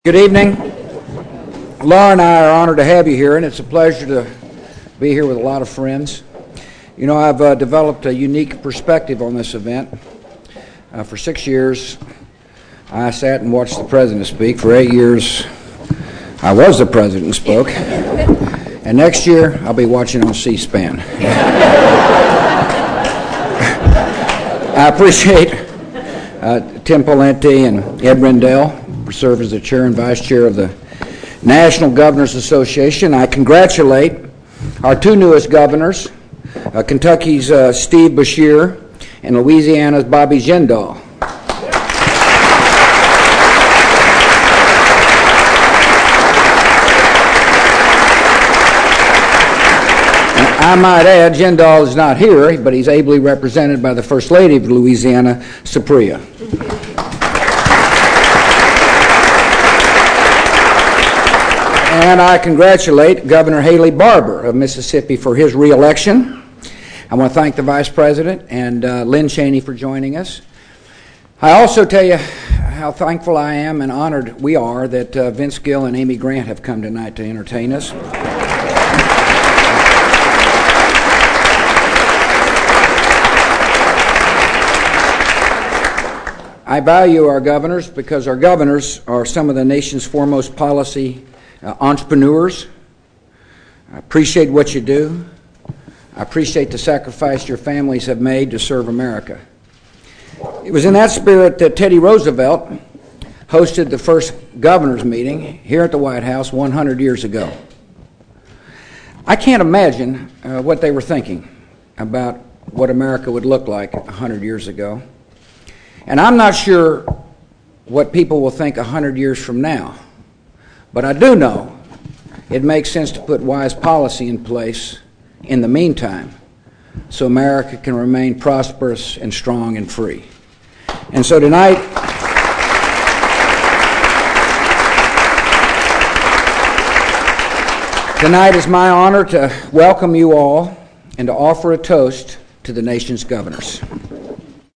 Good evening. Laura and I are honored to have you here, and it's a pleasure to be here with a lot of friends. You know, I've developed a unique perspective on this event. For 6 years, I sat and watched the president speak. For 8 years, I was the president and spoke. And next year, I'll be watching on C-SPAN. I appreciate Tim Pawlenty and Ed Rendell serve as the chair and vice chair of the National Governors Association. I congratulate our two newest governors, Kentucky's Steve Beshear and Louisiana's Bobby Jindal. I might add, Jindal is not here, but he's ably represented by the First Lady of Louisiana, Supriya. And I congratulate Governor Haley Barbour of Mississippi for his re-election. I want to thank the Vice President and Lynn Cheney for joining us. I also tell you how thankful I am and honored we are that Vince Gill and Amy Grant have come tonight to entertain us. I value our governors because our governors are some of the nation's foremost policy entrepreneurs. I appreciate what you do. I appreciate the sacrifice your families have made to serve America. It was in that spirit that Teddy Roosevelt hosted the first governor's meeting here at the White House 100 years ago. I can't imagine what they were thinking about what America would look like 100 years ago. And I'm not sure what people will think 100 years from now. But I do know it makes sense to put wise policy in place in the meantime so America can remain prosperous and strong and free. And so tonight is my honor to welcome you all and to offer a toast to the nation's governors.